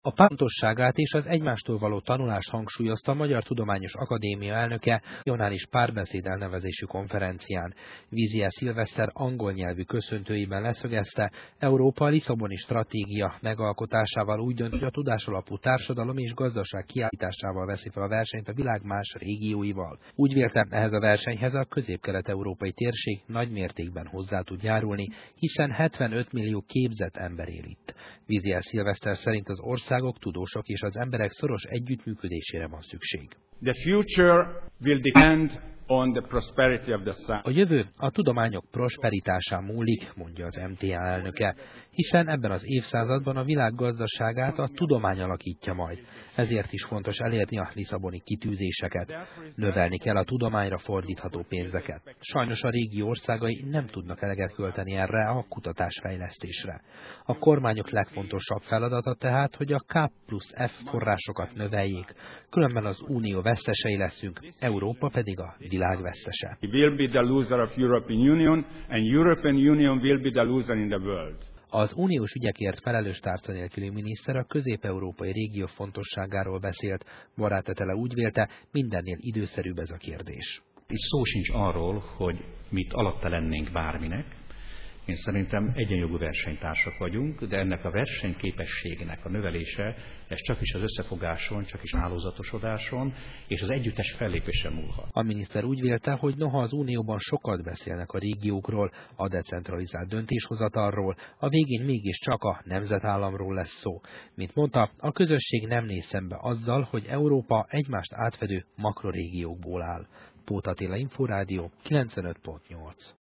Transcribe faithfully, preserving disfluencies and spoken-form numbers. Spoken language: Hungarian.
A pontosságát és az egymástól való tanulást hangsúlyozta a Magyar Tudományos Akadémia elnöke regionális párbeszéd elnevezésű konferencián. Vizie Szilveszter angol nyelvű köszöntőiben leszögezte, Európa lisszaboni stratégia megalkotásával úgy dönt, hogy a tudásalapú társadalom és gazdaság kiállításával veszi fel a versenyt a világ más régióival. Úgy vélte, ehhez a versenyhez a közép-kelet-európai térség nagy mértékben hozzá tud járulni, hiszen hetvenöt millió képzett ember él itt. Vizie Szilveszter szerint az országok, tudósok és az emberek szoros együttműködésére van szükség. The future will depend on the prosperity of the science. A jövő a tudományok prosperitásán múlik, mondja az em té á elnöke, hiszen ebben az évszázadban a világ gazdaságát a tudomány alakítja majd. Ezért is fontos elérni a lisszaboni kitűzéseket. Növelni kell a tudományra fordítható pénzeket. Sajnos a régió országai nem tudnak eleget költeni erre a kutatásfejlesztésre. A kormányok legfontosabb feladata tehát, hogy a K plusz F forrásokat növeljék, különben az Unió vesztesei leszünk, Európa pedig a világ vesztese. We will be the loser of European Union, and European Union will be the loser in the world. Az uniós ügyekért felelős tárca nélküli miniszter a közép-európai régió fontosságáról beszélt. Barátetele úgy vélte, mindennél időszerűbb ez a kérdés. Itt szó sincs arról, hogy mit alatta lennénk bárminek. Én szerintem egyenjogú versenytársak vagyunk, de ennek a versenyképességnek a növelése, ez csak is az összefogáson, csak is hálózatosodáson és az együttes fellépésen múlhat. A miniszter úgy vélte, hogy noha az Unióban sokat beszélnek a régiókról, a decentralizált döntéshozatalról, a végén mégiscsak a nemzetállamról lesz szó. Mint mondta, a közösség nem néz szembe azzal, hogy Európa egymást átfedő makrorégiókból áll. Póth Attila, Inforádió, kilencvenöt pont nyolc.